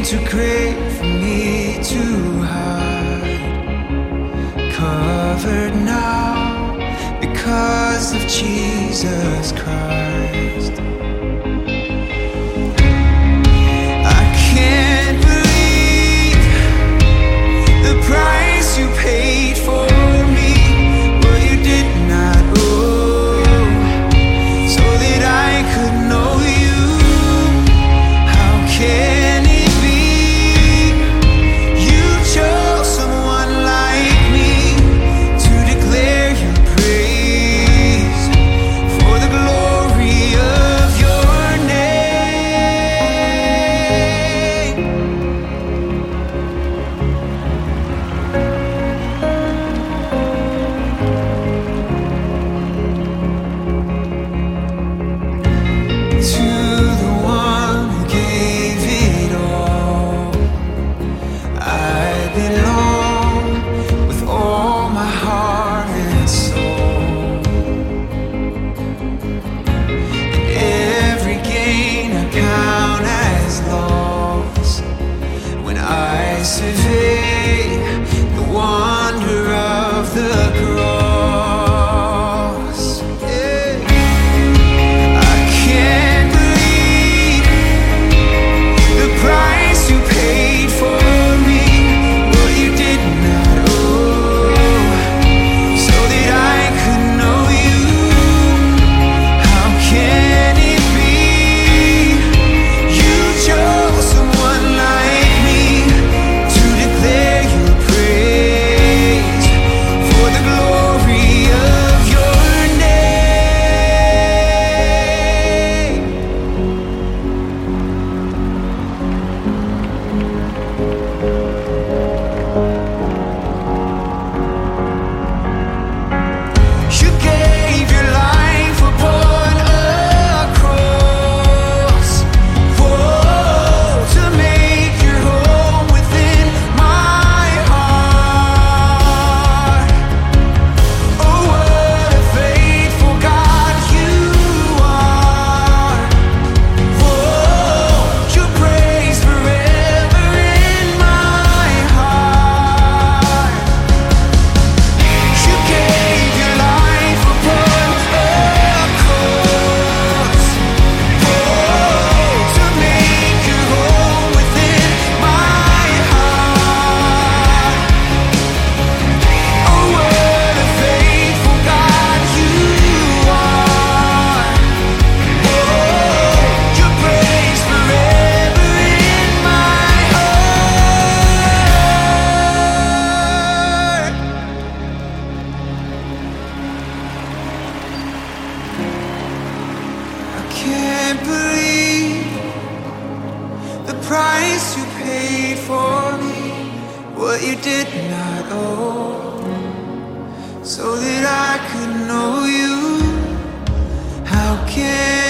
too great for me to hide, covered now because of Jesus Christ. I can't believe the price you paid for me, what you did not owe, so that I could know you. How can it be you chose someone like me to declare your praise for the glory of your name? To the one who gave it all, I belong with all my heart and soul. And every gain I count as loss when I survey the wonder of the cross. Yeah. I can't believe the price you paid for me, what you did not owe, so that I could know you. How can it be you chose someone like me to declare your praise for the glory of your name? You gave your life upon a cross, whoa, to make your home within my heart. Oh, what a faithful God you are. Whoa, your praise forever in my heart. You gave your life upon a cross, whoa, to make your home within my heart. Oh, what a faithful God you are. Whoa, your praise forever in my heart. I can't believe the price you paid for me, what you did not owe, so that I could know you. How can